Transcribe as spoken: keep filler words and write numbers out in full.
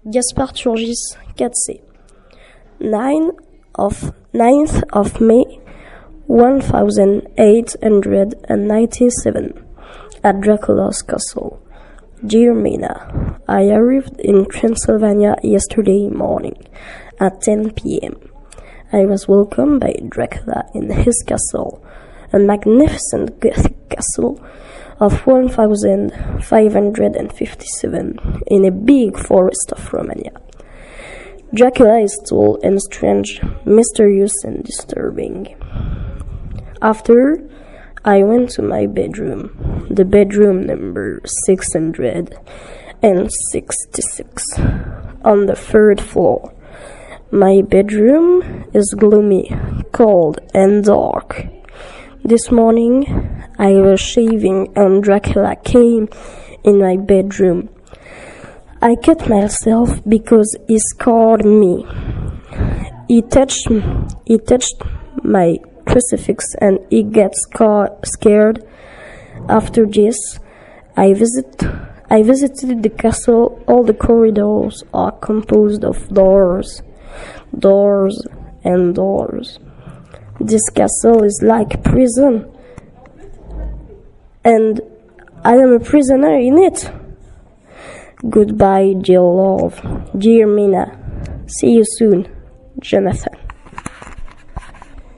Gaspard Turgis, quatre C. ninth of ninth of May, one thousand eight hundred ninety-seven, at Dracula's castle. Dear Mina, I arrived in Transylvania yesterday morning at ten p.m. I was welcomed by Dracula in his castle, a magnificent Gothic castle of one thousand five hundred fifty-seven in a big forest of Romania. Dracula is tall and strange, mysterious and disturbing. After, I went to my bedroom, the bedroom number six hundred sixty-six, on the third floor. My bedroom is gloomy, cold, and dark. This morning, I was shaving and Dracula came in my bedroom. I cut myself because he scared me. He touched, he touched my crucifix and he gets scared. After this, I visit, I visited the castle. All the corridors are composed of doors, doors, and doors. This castle is like a prison, and I am a prisoner in it. Goodbye, dear love, dear Mina. See you soon, Jonathan.